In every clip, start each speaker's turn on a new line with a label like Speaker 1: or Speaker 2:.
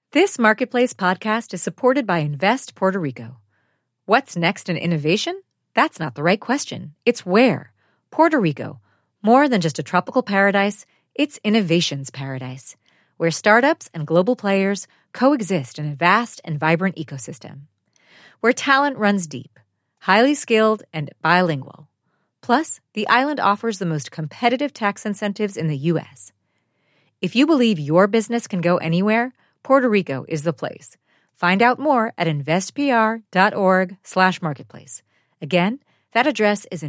Speaker 1: This Marketplace podcast is supported by Invest Puerto Rico. What's next in innovation? That's not the right question. It's where. Puerto Rico. More than just a tropical paradise, it's innovation's paradise, where startups and global players coexist in a vast and vibrant ecosystem. Where talent runs deep, highly skilled, and bilingual. Plus, the island offers the most competitive tax incentives in the U.S. If you believe your business can go anywhere, Puerto Rico is the place. Find out more at investpr.org/marketplace. Again, that address is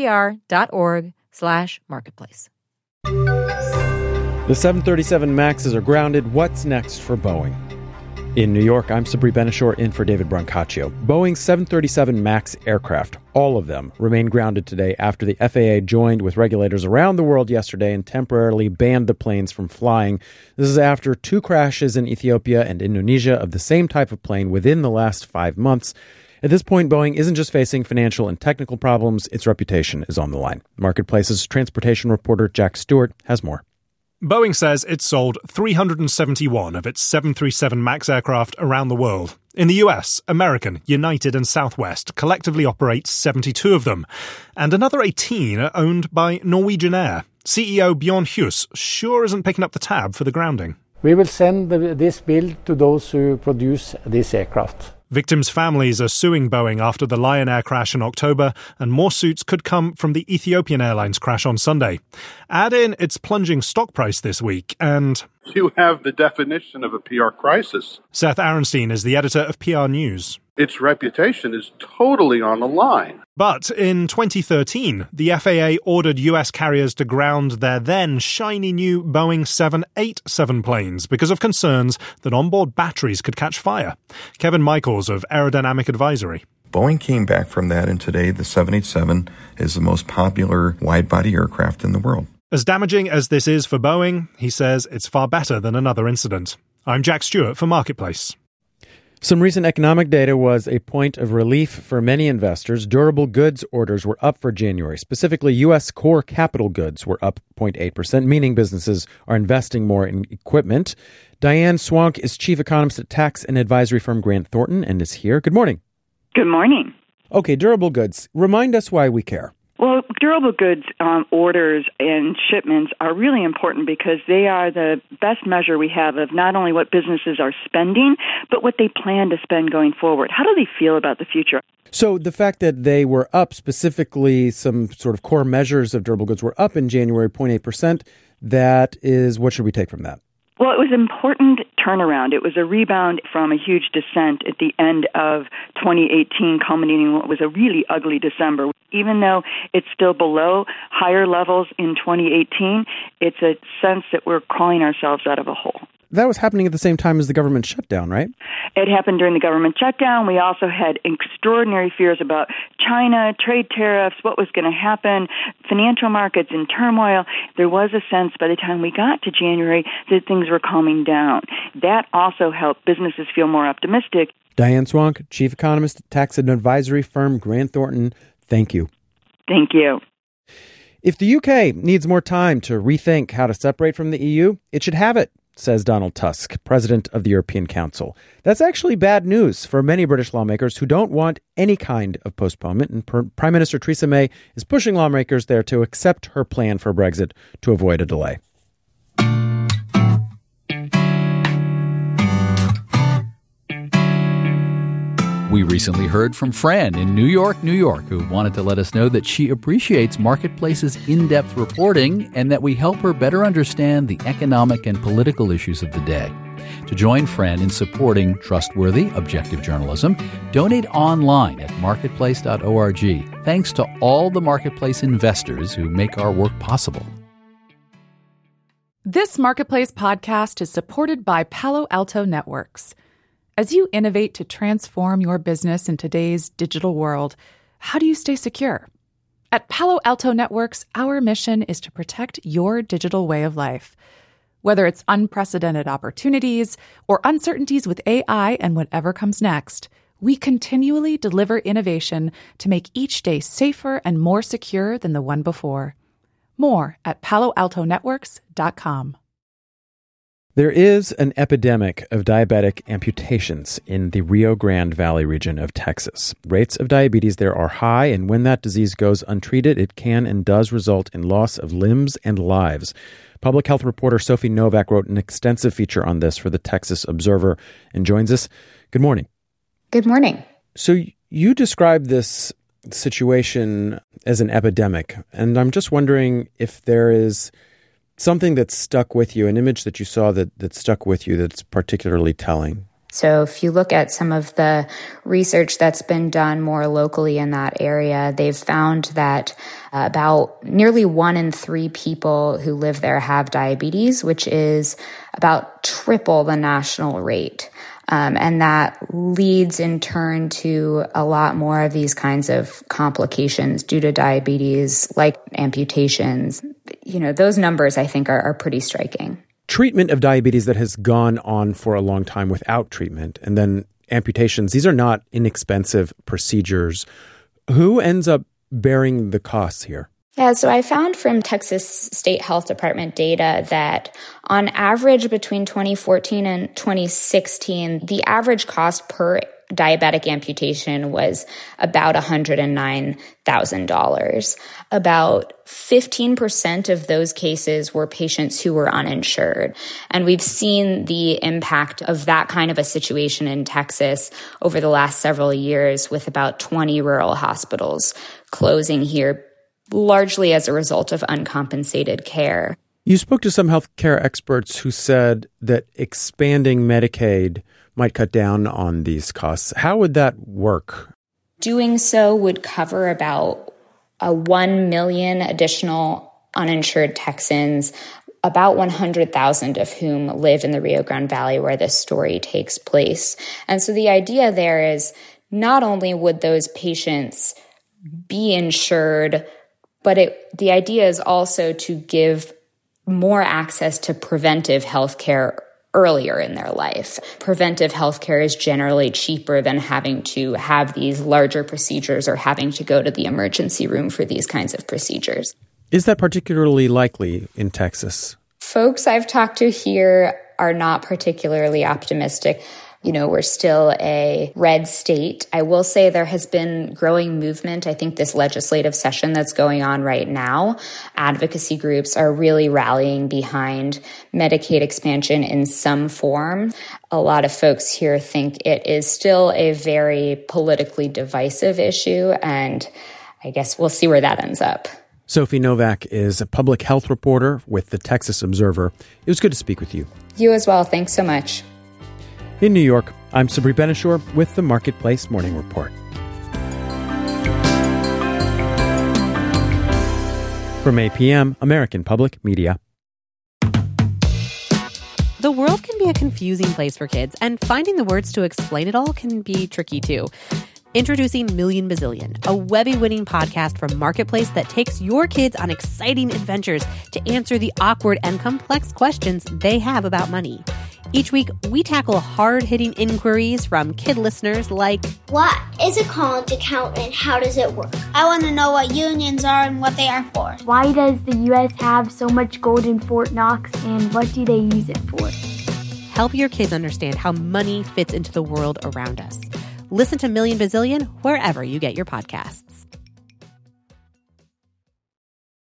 Speaker 1: investpr.org/marketplace.
Speaker 2: The 737 MAXs are grounded. What's next for Boeing? In New York, I'm Sabri Benishore in for David Brancaccio. Boeing's 737 MAX aircraft, all of them, remain grounded today after the FAA joined with regulators around the world yesterday and temporarily banned the planes from flying. This is after 2 crashes in Ethiopia and Indonesia of the same type of plane within the last 5 months. At this point, Boeing isn't just facing financial and technical problems, its reputation is on the line. Marketplace's transportation reporter Jack Stewart has more.
Speaker 3: Boeing says it sold 371 of its 737 MAX aircraft around the world. In the US, American, United and Southwest collectively operate 72 of them. And another 18 are owned by Norwegian Air. CEO Bjorn Hus sure isn't picking up the tab for the grounding.
Speaker 4: We will send this bill to those who produce this aircraft.
Speaker 3: Victims' families are suing Boeing after the Lion Air crash in October, and more suits could come from the Ethiopian Airlines crash on Sunday. Add in its plunging stock price this week, and
Speaker 5: you have the definition of a PR crisis.
Speaker 3: Seth Aaronstein is the editor of PR News.
Speaker 5: Its reputation is totally on the line.
Speaker 3: But in 2013, the FAA ordered US carriers to ground their then shiny new Boeing 787 planes because of concerns that onboard batteries could catch fire. Kevin Michaels of Aerodynamic Advisory.
Speaker 6: Boeing came back from that, and today the 787 is the most popular wide-body aircraft in the world.
Speaker 3: As damaging as this is for Boeing, he says it's far better than another incident. I'm Jack Stewart for Marketplace.
Speaker 2: Some recent economic data was a point of relief for many investors. Durable goods orders were up for January. Specifically, U.S. core capital goods were up 0.8%, meaning businesses are investing more in equipment. Diane Swank is chief economist at tax and advisory firm Grant Thornton and is here. Good morning.
Speaker 7: Good morning.
Speaker 2: Okay, durable goods. Remind us why we care.
Speaker 7: Well, durable goods orders and shipments are really important because they are the best measure we have of not only what businesses are spending, but what they plan to spend going forward. How do they feel about the future?
Speaker 2: So the fact that they were up, specifically some sort of core measures of durable goods were up in January, 0.8%, that is, what should we take from that?
Speaker 7: Well, it was an important turnaround. It was a rebound from a huge descent at the end of 2018, culminating in what was a really ugly December. Even though it's still below higher levels in 2018, it's a sense that we're crawling ourselves out of a hole.
Speaker 2: That was happening at the same time as the government shutdown, right?
Speaker 7: It happened during the government shutdown. We also had extraordinary fears about China, trade tariffs, what was going to happen, financial markets in turmoil. There was a sense by the time we got to January that things were calming down. That also helped businesses feel more optimistic.
Speaker 2: Diane Swank, chief economist at tax and advisory firm Grant Thornton, thank you.
Speaker 7: Thank you.
Speaker 2: If the UK needs more time to rethink how to separate from the EU, it should have it, says Donald Tusk, president of the European Council. That's actually bad news for many British lawmakers who don't want any kind of postponement. And Prime Minister Theresa May is pushing lawmakers there to accept her plan for Brexit to avoid a delay.
Speaker 8: We recently heard from Fran in New York, who wanted to let us know that she appreciates Marketplace's in-depth reporting and that we help her better understand the economic and political issues of the day. To join Fran in supporting trustworthy, objective journalism, donate online at marketplace.org. Thanks to all the Marketplace investors who make our work possible.
Speaker 9: This Marketplace podcast is supported by Palo Alto Networks. As you innovate to transform your business in today's digital world, how do you stay secure? At Palo Alto Networks, our mission is to protect your digital way of life. Whether it's unprecedented opportunities or uncertainties with AI and whatever comes next, we continually deliver innovation to make each day safer and more secure than the one before. More at paloaltonetworks.com.
Speaker 2: There is an epidemic of diabetic amputations in the Rio Grande Valley region of Texas. Rates of diabetes there are high, and when that disease goes untreated, it can and does result in loss of limbs and lives. Public health reporter Sophie Novak wrote an extensive feature on this for the Texas Observer and joins us. Good morning.
Speaker 10: Good morning.
Speaker 2: So you describe this situation as an epidemic, and I'm just wondering if there is something that stuck with you, an image that you saw that stuck with you that's particularly telling.
Speaker 10: So if you look at some of the research that's been done more locally in that area, they've found that about nearly 1 in 3 people who live there have diabetes, which is about triple the national rate. And that leads in turn to a lot more of these kinds of complications due to diabetes, like amputations. You know, those numbers, I think, are pretty striking.
Speaker 2: Treatment of diabetes that has gone on for a long time without treatment, and then amputations, these are not inexpensive procedures. Who ends up bearing the costs here?
Speaker 10: Yeah, so I found from Texas State Health Department data that on average between 2014 and 2016, the average cost per diabetic amputation was about $109,000. About 15% of those cases were patients who were uninsured. And we've seen the impact of that kind of a situation in Texas over the last several years, with about 20 rural hospitals closing here, largely as a result of uncompensated care.
Speaker 2: You spoke to some healthcare experts who said that expanding Medicaid might cut down on these costs. How would that work?
Speaker 10: Doing so would cover about 1 million additional uninsured Texans, about 100,000 of whom live in the Rio Grande Valley where this story takes place. And so the idea there is not only would those patients be insured, but the idea is also to give more access to preventive health care earlier in their life. Preventive health care is generally cheaper than having to have these larger procedures or having to go to the emergency room for these kinds of procedures.
Speaker 2: Is that particularly likely in Texas?
Speaker 10: Folks I've talked to here are not particularly optimistic. You know, we're still a red state. I will say there has been growing movement. I think this legislative session that's going on right now, advocacy groups are really rallying behind Medicaid expansion in some form. A lot of folks here think it is still a very politically divisive issue, and I guess we'll see where that ends up.
Speaker 2: Sophie Novak is a public health reporter with the Texas Observer. It was good to speak with you.
Speaker 10: You as well. Thanks so much.
Speaker 2: In New York, I'm Sabri Ben-Achour with the Marketplace Morning Report. From APM, American Public Media.
Speaker 11: The world can be a confusing place for kids, and finding the words to explain it all can be tricky too. Introducing Million Bazillion, a Webby-winning podcast from Marketplace that takes your kids on exciting adventures to answer the awkward and complex questions they have about money. Each week, we tackle hard-hitting inquiries from kid listeners like,
Speaker 12: what is a college account and how does it work?
Speaker 13: I want to know what unions are and what they are for.
Speaker 14: Why does the U.S. have so much gold in Fort Knox, and what do they use it for?
Speaker 11: Help your kids understand how money fits into the world around us. Listen to Million Bazillion wherever you get your podcasts.